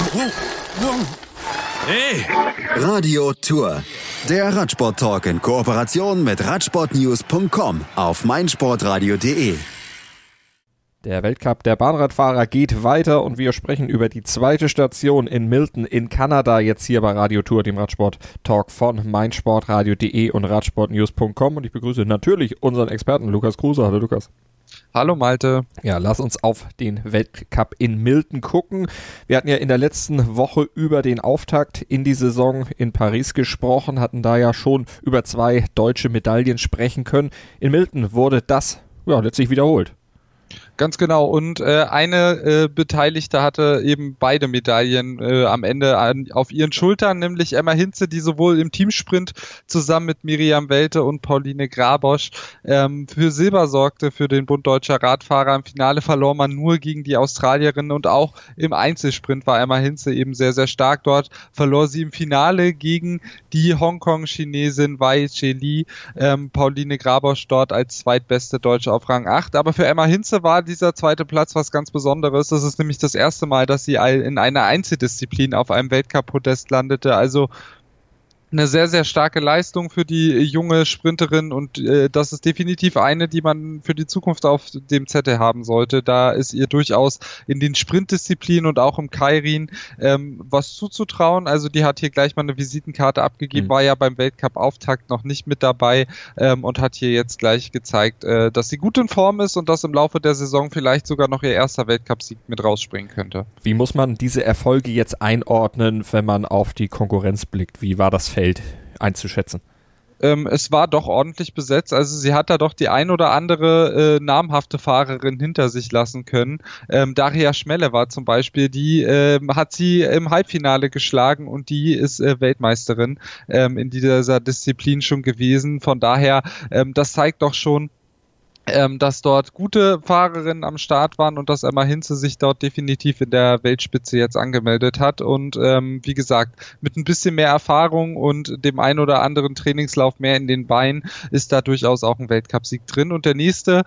Hey! Radio Tour. Der Radsport-Talk in Kooperation mit Radsportnews.com auf meinsportradio.de. Der Weltcup der Bahnradfahrer geht weiter und wir sprechen über die zweite Station in Milton in Kanada, jetzt hier bei Radio Tour, dem Radsport-Talk von meinsportradio.de und Radsportnews.com. Und ich begrüße natürlich unseren Experten Lukas Kruse. Hallo Lukas. Hallo Malte. Ja, lass uns auf den Weltcup in Milton gucken. Wir hatten ja in der letzten Woche über den Auftakt in die Saison in Paris gesprochen, hatten da ja schon über 2 deutsche Medaillen sprechen können. In Milton wurde das letztlich wiederholt. Ganz genau, und eine Beteiligte hatte eben beide Medaillen am Ende auf ihren Schultern, nämlich Emma Hinze, die sowohl im Teamsprint zusammen mit Miriam Welte und Pauline Grabosch für Silber sorgte für den Bund Deutscher Radfahrer. Im Finale verlor man nur gegen die Australierin und auch im Einzelsprint war Emma Hinze eben sehr, sehr stark. Dort verlor sie im Finale gegen die Hongkong-Chinesin Wei Che-Li, Pauline Grabosch dort als zweitbeste Deutsche auf Rang 8. Aber für Emma Hinze war dieser zweite Platz was ganz Besonderes. Das ist nämlich das erste Mal, dass sie in einer Einzeldisziplin auf einem Weltcup-Podest landete. Also eine sehr, sehr starke Leistung für die junge Sprinterin und das ist definitiv eine, die man für die Zukunft auf dem Zettel haben sollte. Da ist ihr durchaus in den Sprintdisziplinen und auch im Keirin was zuzutrauen. Also die hat hier gleich mal eine Visitenkarte abgegeben, war ja beim Weltcup-Auftakt noch nicht mit dabei und hat hier jetzt gleich gezeigt, dass sie gut in Form ist und dass im Laufe der Saison vielleicht sogar noch ihr erster Weltcup-Sieg mit rausspringen könnte. Wie muss man diese Erfolge jetzt einordnen, wenn man auf die Konkurrenz blickt? Wie war das Feld einzuschätzen? Es war doch ordentlich besetzt, also sie hat da doch die ein oder andere namhafte Fahrerin hinter sich lassen können. Daria Schmelle war zum Beispiel, die hat sie im Halbfinale geschlagen und die ist Weltmeisterin in dieser Disziplin schon gewesen. Von daher, das zeigt doch schon, dass dort gute Fahrerinnen am Start waren und dass Emma Hinze sich dort definitiv in der Weltspitze jetzt angemeldet hat und wie gesagt, mit ein bisschen mehr Erfahrung und dem ein oder anderen Trainingslauf mehr in den Beinen ist da durchaus auch ein Weltcupsieg drin und der nächste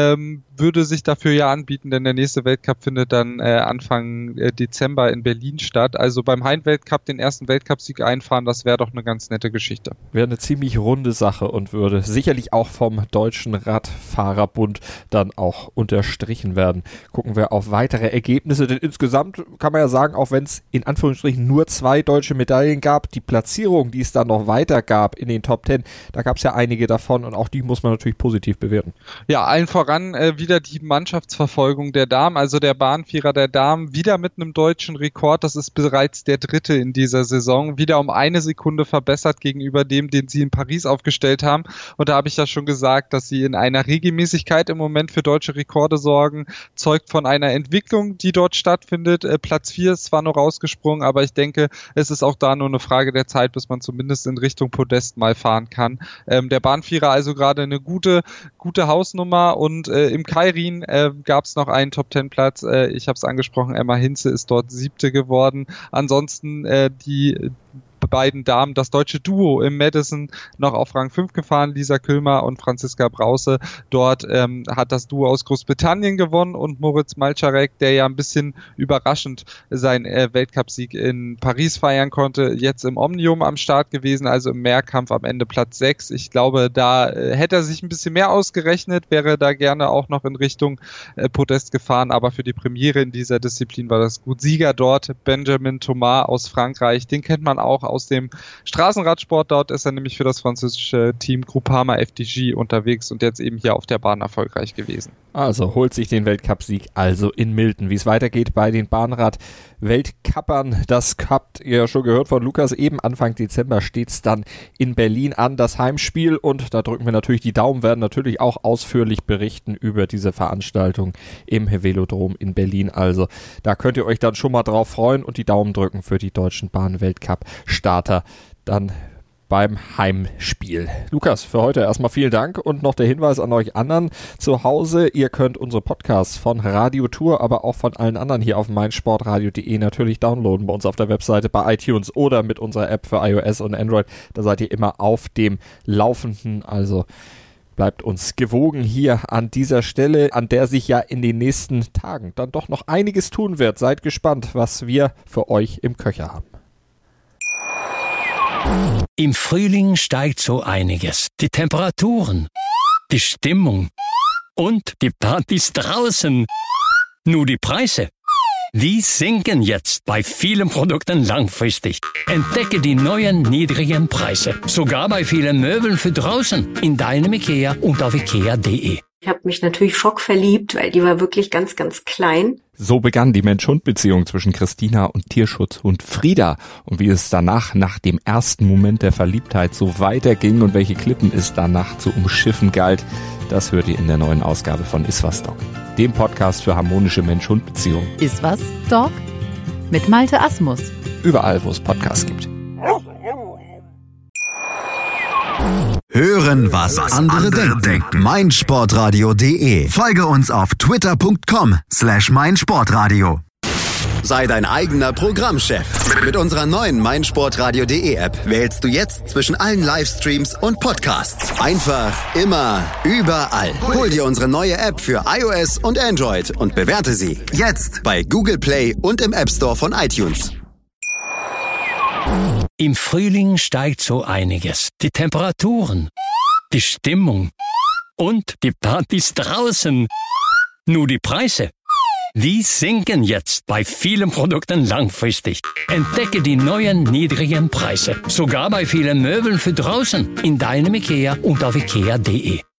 würde sich dafür ja anbieten, denn der nächste Weltcup findet dann Anfang Dezember in Berlin statt, also beim Heim-Weltcup den ersten Weltcupsieg einfahren, das wäre doch eine ganz nette Geschichte. Wäre eine ziemlich runde Sache und würde sicherlich auch vom deutschen Radfahrerbund dann auch unterstrichen werden. Gucken wir auf weitere Ergebnisse, denn insgesamt kann man ja sagen, auch wenn es in Anführungsstrichen nur 2 deutsche Medaillen gab, die Platzierung, die es dann noch weiter gab in den Top 10, da gab es ja einige davon und auch die muss man natürlich positiv bewerten. Ja, allen voran wieder die Mannschaftsverfolgung der Damen, also der Bahnvierer der Damen, wieder mit einem deutschen Rekord, das ist bereits der 3. in dieser Saison, wieder um 1 Sekunde verbessert gegenüber dem, den sie in Paris aufgestellt haben und da habe ich ja schon gesagt, dass sie in einer Regelmäßigkeit im Moment für deutsche Rekorde sorgen, zeugt von einer Entwicklung, die dort stattfindet. Platz 4 ist zwar noch rausgesprungen, aber ich denke, es ist auch da nur eine Frage der Zeit, bis man zumindest in Richtung Podest mal fahren kann. Der Bahnvierer also gerade eine gute Hausnummer und im Keirin gab es noch einen Top-10-Platz. Ich habe es angesprochen, Emma Hinze ist dort 7. geworden. Ansonsten die beiden Damen, das deutsche Duo im Madison noch auf Rang 5 gefahren, Lisa Külmer und Franziska Brause. Dort hat das Duo aus Großbritannien gewonnen und Moritz Malczarek, der ja ein bisschen überraschend seinen Weltcupsieg in Paris feiern konnte, jetzt im Omnium am Start gewesen, also im Mehrkampf am Ende Platz 6. Ich glaube, da hätte er sich ein bisschen mehr ausgerechnet, wäre da gerne auch noch in Richtung Podest gefahren, aber für die Premiere in dieser Disziplin war das gut. Sieger dort, Benjamin Thomas aus Frankreich, den kennt man auch aus dem Straßenradsport. Dort ist er nämlich für das französische Team Groupama FDJ unterwegs und jetzt eben hier auf der Bahn erfolgreich gewesen. Also holt sich den Weltcupsieg also in Milton. Wie es weitergeht bei den Bahnrad-Weltcuppern, das habt ihr ja schon gehört von Lukas. Eben Anfang Dezember steht es dann in Berlin an, das Heimspiel. Und da drücken wir natürlich die Daumen, werden natürlich auch ausführlich berichten über diese Veranstaltung im Velodrom in Berlin. Also da könnt ihr euch dann schon mal drauf freuen und die Daumen drücken für die deutschen Bahn-Weltcup-Starter dann beim Heimspiel. Lukas, für heute erstmal vielen Dank und noch der Hinweis an euch anderen zu Hause. Ihr könnt unsere Podcasts von Radio Tour, aber auch von allen anderen hier auf meinsportradio.de natürlich downloaden bei uns auf der Webseite, bei iTunes oder mit unserer App für iOS und Android. Da seid ihr immer auf dem Laufenden, also Bleibt uns gewogen hier an dieser Stelle, an der sich ja in den nächsten Tagen dann doch noch einiges tun wird. Seid gespannt, was wir für euch im Köcher haben. Im Frühling steigt so einiges. Die Temperaturen, die Stimmung und die Partys draußen. Nur die Preise, die sinken jetzt bei vielen Produkten langfristig. Entdecke die neuen niedrigen Preise. Sogar bei vielen Möbeln für draußen. In deinem IKEA und auf ikea.de. Ich habe mich natürlich schockverliebt, weil die war wirklich ganz, ganz klein. So begann die Mensch-Hund-Beziehung zwischen Christina und Tierschutzhund Frieda. Und wie es danach, nach dem ersten Moment der Verliebtheit, so weiterging und welche Klippen es danach zu umschiffen galt, das hört ihr in der neuen Ausgabe von Iswas Dog, dem Podcast für harmonische Mensch-Hund-Beziehungen. Iswas Dog mit Malte Asmus. Überall, wo es Podcasts gibt. Hören, was andere denken. meinsportradio.de. Folge uns auf twitter.com/meinsportradio. Sei dein eigener Programmchef. Mit unserer neuen meinsportradio.de App wählst du jetzt zwischen allen Livestreams und Podcasts. Einfach, immer, überall. Hol dir unsere neue App für iOS und Android und bewerte sie jetzt bei Google Play und im App Store von iTunes. Im Frühling steigt so einiges. Die Temperaturen, die Stimmung und die Partys draußen. Nur die Preise, die sinken jetzt bei vielen Produkten langfristig. Entdecke die neuen niedrigen Preise. Sogar bei vielen Möbeln für draußen. In deinem IKEA und auf ikea.de.